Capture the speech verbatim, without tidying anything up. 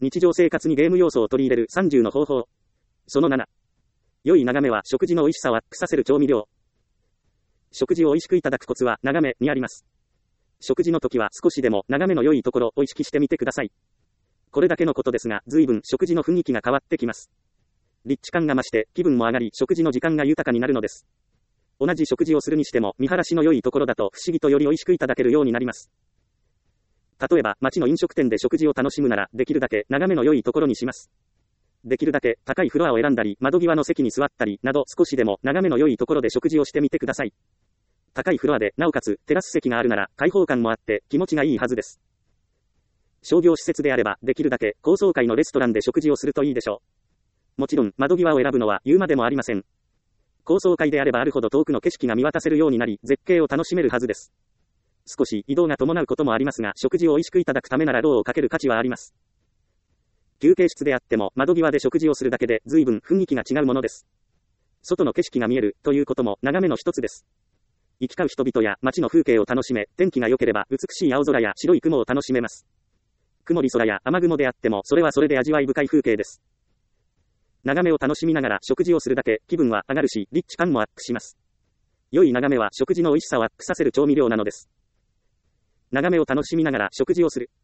日常生活にゲーム要素を取り入れるさんじゅうの方法。そのなな。良い眺めは食事の美味しさをアップさせる調味料。食事を美味しくいただくコツは眺めにあります。食事の時は少しでも眺めの良いところを意識してみてください。これだけのことですが、随分食事の雰囲気が変わってきます。立地感が増して気分も上がり、食事の時間が豊かになるのです。同じ食事をするにしても見晴らしの良いところだと不思議とより美味しくいただけるようになります。例えば街の飲食店で食事を楽しむなら、できるだけ眺めの良いところにします。できるだけ高いフロアを選んだり、窓際の席に座ったりなど、少しでも眺めの良いところで食事をしてみてください。高いフロアでなおかつテラス席があるなら開放感もあって気持ちがいいはずです。商業施設であればできるだけ高層階のレストランで食事をするといいでしょう。もちろん窓際を選ぶのは言うまでもありません。高層階であればあるほど遠くの景色が見渡せるようになり、絶景を楽しめるはずです。少し移動が伴うこともありますが、食事を美味しくいただくためなら労をかける価値はあります。休憩室であっても窓際で食事をするだけで随分雰囲気が違うものです。外の景色が見えるということも眺めの一つです。行き交う人々や街の風景を楽しめ、天気が良ければ美しい青空や白い雲を楽しめます。曇り空や雨雲であってもそれはそれで味わい深い風景です。眺めを楽しみながら食事をするだけ気分は上がるし、立地感もアップします。良い眺めは食事の美味しさをアップさせる調味料なのです。眺めを楽しみながら食事をする。